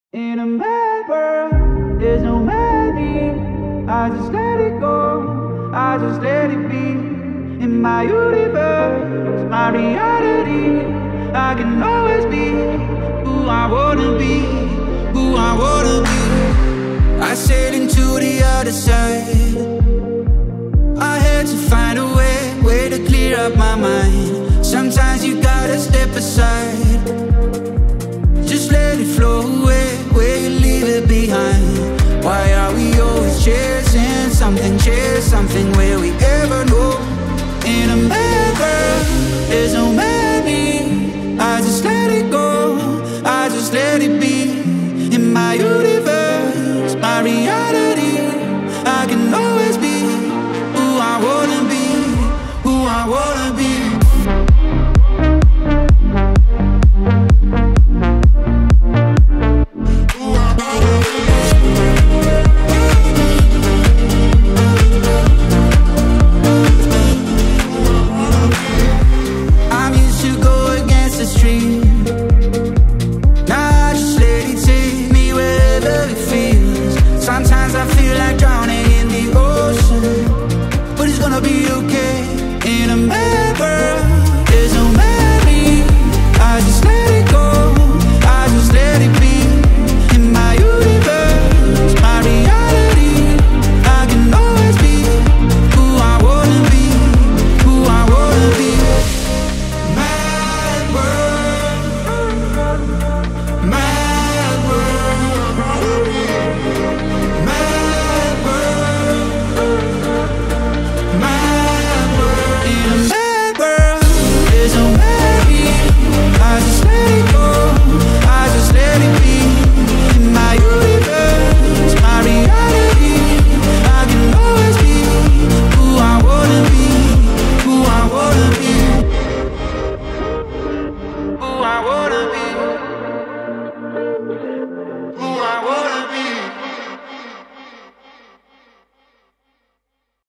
In a mad world, there's no meaning. I just let it go, I just let it be. In my universe, my reality, I can always be who I wanna be, who I wanna be. I said into the other side. I had to find a way to clear up my mind. Sometimes you gotta step aside. Just let it flow away, where you leave it behind. Why are we always chasing something chasing?